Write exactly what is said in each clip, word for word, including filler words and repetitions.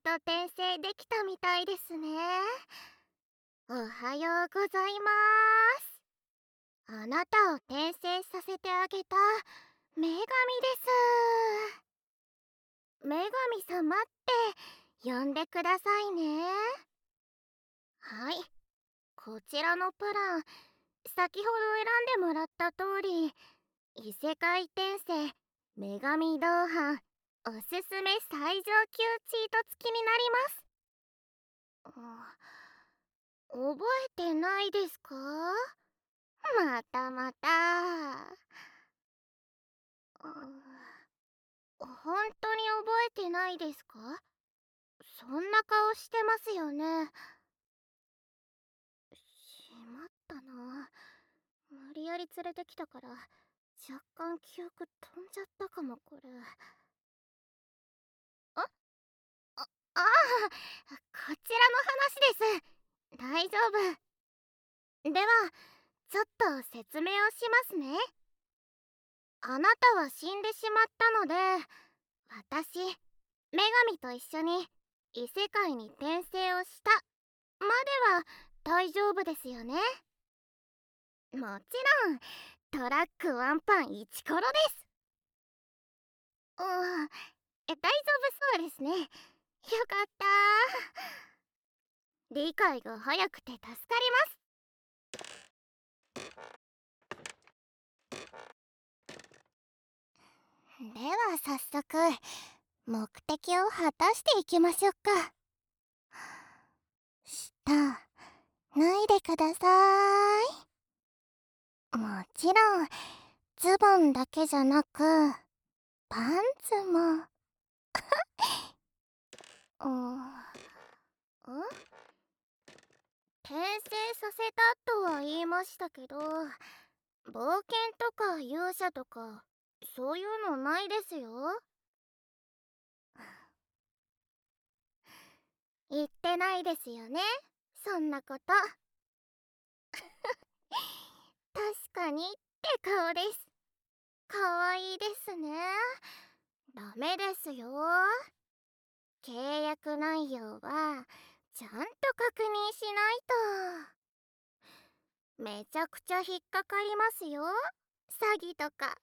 と転生できたみたいですね。おはようございます。あなたを転生させてあげた女神です。女神様って呼んでくださいね。はい、こちらのプラン、先ほど選んでもらった通り、異世界転生女神同伴おすすめ最上級チート付きになります。あ、覚えてないですか？またまた。本当に覚えてないですか？そんな顔してますよね。しまったな。無理やり連れてきたから若干記憶飛んじゃったかも。これああああ、こちらの話です。大丈夫では、ちょっと説明をしますね。あなたは死んでしまったので、私女神と一緒に異世界に転生をしたまでは大丈夫ですよね。もちろんトラックワンパンイチコロです。うん、え大丈夫そうですね。よかった。理解が早くて助かります。では早速目的を果たしていきましょうか。下脱いでください。もちろんズボンだけじゃなくパンツも。うん、ん転生させたとは言いましたけど、冒険とか勇者とかそういうのないですよ。言ってないですよね、そんなこと。確かにって顔です。かわいいですね。ダメですよ。契約内容はちゃんと確認しないと。めちゃくちゃ引っかかりますよ、詐欺とか。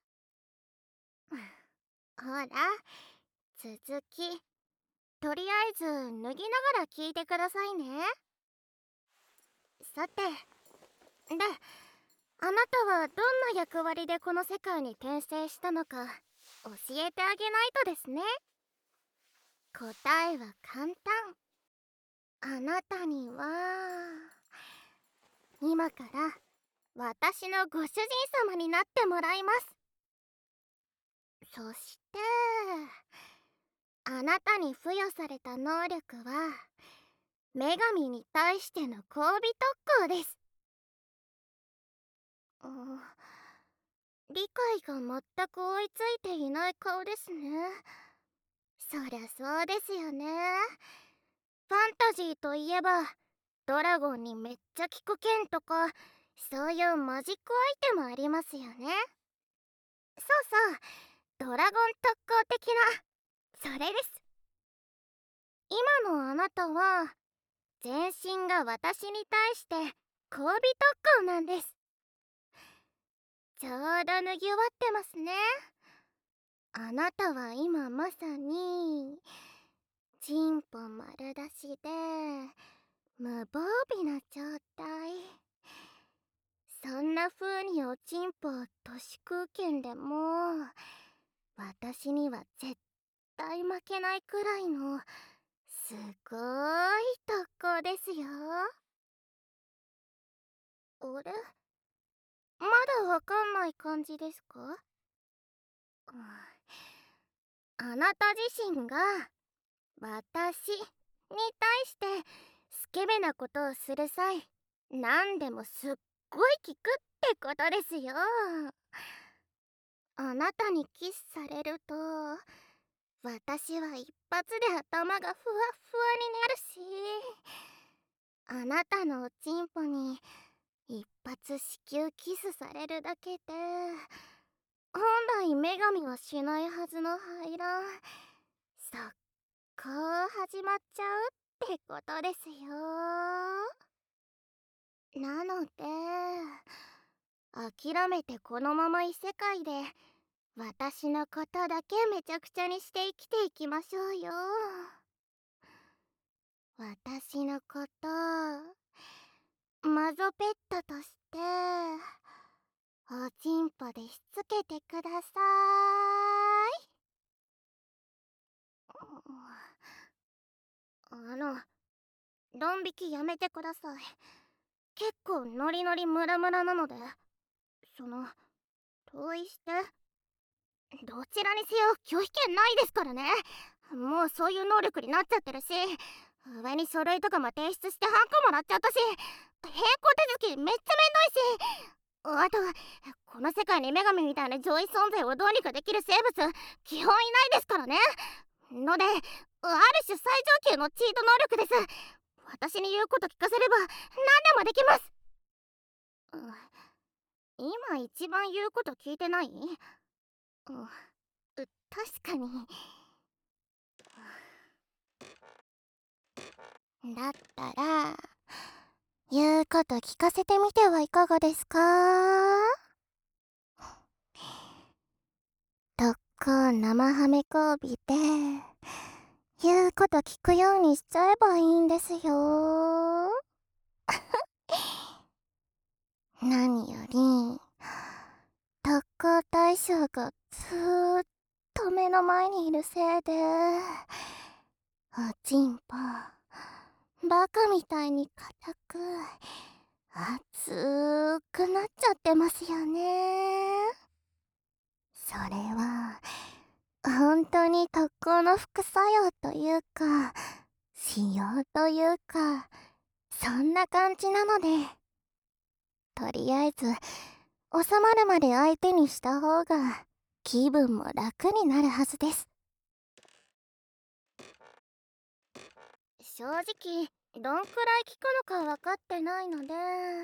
ほら、続きとりあえず脱ぎながら聞いてくださいね。さて、であなたはどんな役割でこの世界に転生したのか教えてあげないとですね。答えは簡単。あなたには今から私のご主人様になってもらいます。そしてあなたに付与された能力は女神に対しての交尾特攻です。うん、理解が全く追いついていない顔ですね。そりゃそうですよね。ファンタジーといえばドラゴンにめっちゃ効く剣とかそういうマジックアイテムありますよね。そうそう、ドラゴン特攻的な、それです。今のあなたは全身が私に対して交尾特攻なんです。ちょうど脱ぎ終わってますね。あなたは今まさにチンポ丸出しで無防備な状態。そんな風におちんぽを年空剣でも私には絶対負けないくらいのすごーい特攻ですよ。あれ、まだわかんない感じですか？うん、あなた自身が私に対してスケベなことをする際何でもすっごい効くってことですよ。あなたにキスされると私は一発で頭がふわっふわになるし、あなたのおちんぽに一発子宮キスされるだけで本来女神はしないはずの排卵速攻始始まっちゃうってことですよ。なので諦めてこのまま異世界で私のことだけめちゃくちゃにして生きていきましょうよ。私のことマゾペットとしておちんぽでしつけてください。あのドン引きやめてください。結構ノリノリムラムラなので、その同意して。どちらにせよ拒否権ないですからね。もうそういう能力になっちゃってるし、上に書類とかも提出してハンコもらっちゃったし、並行手続きめっちゃめんどいし、あとこの世界に女神みたいな上位存在をどうにかできる生物基本いないですからね。のである種最上級のチート能力です。私に言うこと聞かせれば何でもできます。今一番言うこと聞いてない？うん、確かに。だったら言うこと聞かせてみてはいかがですか？特攻生ハメ交尾で言うこと聞くようにしちゃえばいいんですよ。何より特攻対象がずーっと目の前にいるせいでおちんぽバカみたいに硬く熱くなっちゃってますよね。それは本当に特攻の副作用というか仕様というかそんな感じなので、とりあえず収まるまで相手にした方が気分も楽になるはずです。正直どんくらい効くのか分かってないので、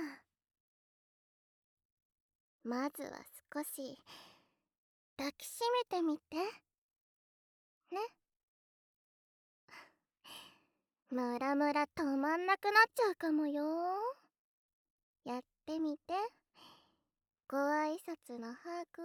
まずは少し抱きしめてみてね。ムラムラ止まんなくなっちゃうかもよ。やってみて。ご挨拶のハグ。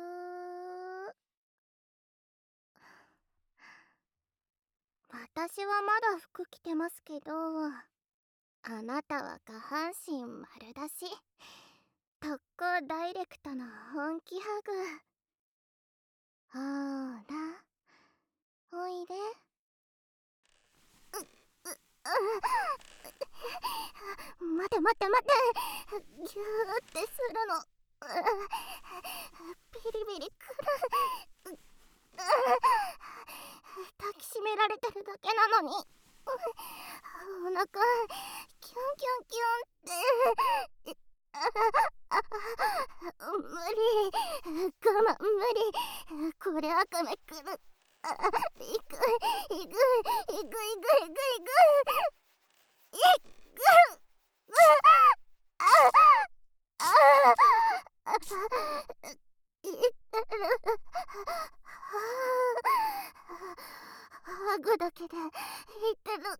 私はまだ服着てますけど、あなたは下半身丸出し。特攻ダイレクトの本気ハグ。ほーらおいで。待て待て待て、ギューってするのビリビリくる。抱きしめられてるだけなのにお腹キュンキュンキュンって無理、我慢無理、これ赤目くる。いくいくいくいくいくいくいくいくあああハグだけで言ってる。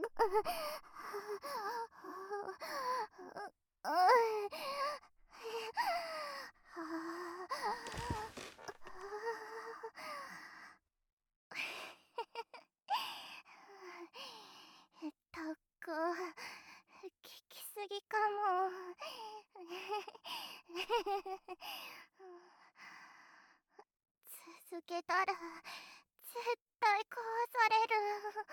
特攻効きすぎかも。続けたら絶対壊される。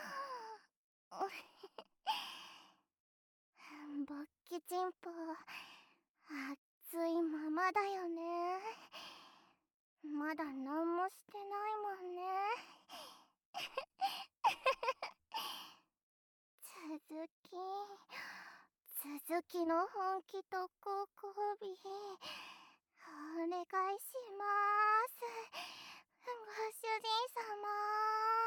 勃起チンポ熱いままだよね。まだ何もしてないもんね。続き続きの本気とご褒美お願いします、ご主人様。